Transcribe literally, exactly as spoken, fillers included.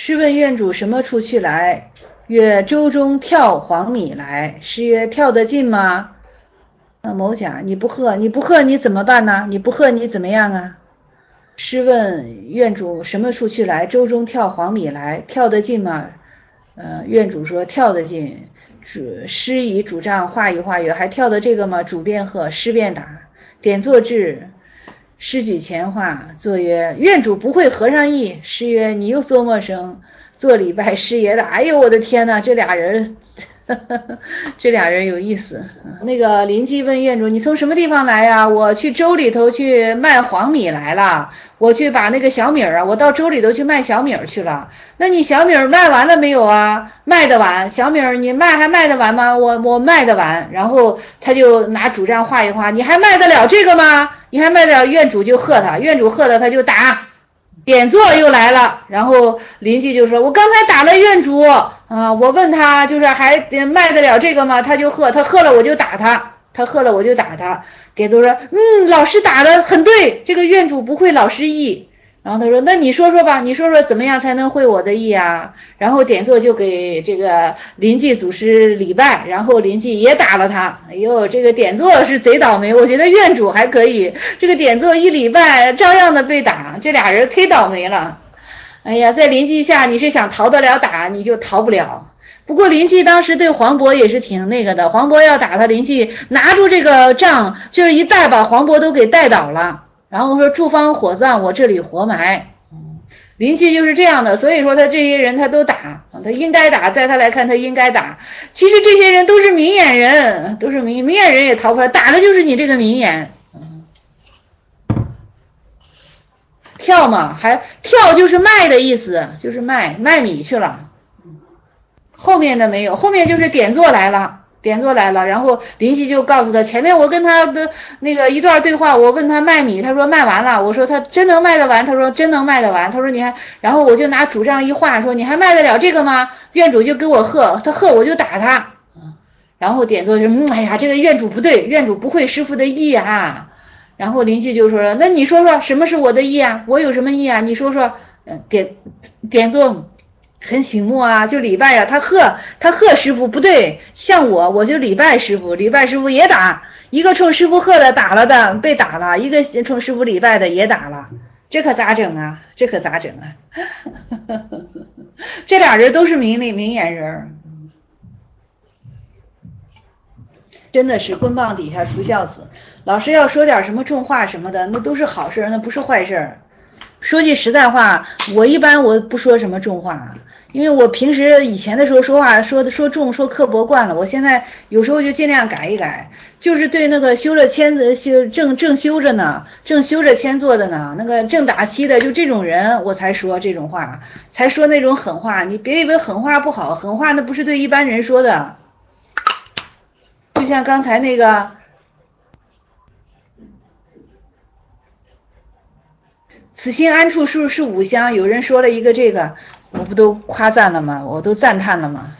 试问院主什么处去来？曰：舟中跳黄米来。诗曰：跳得进吗？那某甲：你不喝，你不喝你怎么办呢？你不喝你怎么样啊？试问院主什么处去来？舟中跳黄米来。跳得进吗？呃，院主说跳得进。主诗以主杖画一画曰：还跳得这个吗？主便喝，诗便打。点坐至，诗举前画，作曰：院主不会和尚意。诗曰：你又作陌生。做礼拜，诗也打。哎呦我的天哪，这俩人呵呵这俩人有意思。那个邻居问院主：你从什么地方来呀？我去州里头去卖黄米来了，我去把那个小米啊，我到州里头去卖小米去了。那你小米卖完了没有啊？卖得完。小米你卖还卖得完吗？我我卖得完。然后他就拿主杖画一画，你还卖得了这个吗？你还卖得了？院主就喝他，院主喝他他就打。点坐又来了，然后邻居就说：我刚才打了院主啊，我问他就是还卖得了这个吗？他就喝，他喝了我就打他，他喝了我就打他。点坐说：嗯，老师打得很对，这个院主不会老师意。然后他说：那你说说吧，你说说怎么样才能会我的意啊？然后点坐就给这个邻居祖师礼拜，然后邻居也打了他。哎呦，这个点坐是贼倒霉，我觉得院主还可以，这个点坐一礼拜照样的被打，这俩人忒倒霉了。哎呀，在邻居下你是想逃得了打你就逃不了。不过邻居当时对黄渤也是挺那个的，黄渤要打他，邻居拿住这个杖就是一带把黄渤都给带倒了。然后说诸方火葬，我这里活埋。邻居就是这样的，所以说他这些人他都打，他应该打，在他来看他应该打。其实这些人都是明眼人，都是明明眼人也逃不出来，打的就是你这个明眼。跳嘛，还跳就是卖的意思，就是卖卖米去了。后面的没有，后面就是点坐来了。点坐来了，然后邻居就告诉他，前面我跟他的那个一段对话，我问他卖米，他说卖完了，我说他真能卖得完，他说真能卖得完，他说你还，然后我就拿主杖一画，说你还卖得了这个吗？院主就给我喝，他喝我就打他，然后点坐就嗯，哎呀，这个院主不对，院主不会师傅的意啊。然后邻居就说了，那你说说什么是我的意啊？我有什么意啊？你说说。嗯，点点坐很醒目啊，就礼拜呀、啊，他贺他贺师傅不对，像我我就礼拜师傅，礼拜师傅也打，一个冲师傅贺的打了的被打了，一个冲师傅礼拜的也打了，这可咋整啊？这可咋整啊？这俩人都是明理明眼人，真的是棍棒底下出孝子。老师要说点什么重话什么的，那都是好事，那不是坏事。说句实在话，我一般我不说什么重话，因为我平时以前的时候说话说的说重说刻薄惯了，我现在有时候就尽量改一改，就是对那个修着签子修正正修着呢，正修着签做的呢，那个正打七的就这种人我才说这种话，才说那种狠话。你别以为狠话不好，狠话那不是对一般人说的。就像刚才那个此心安处是是吾乡，有人说了一个这个，我不都夸赞了吗？我都赞叹了吗？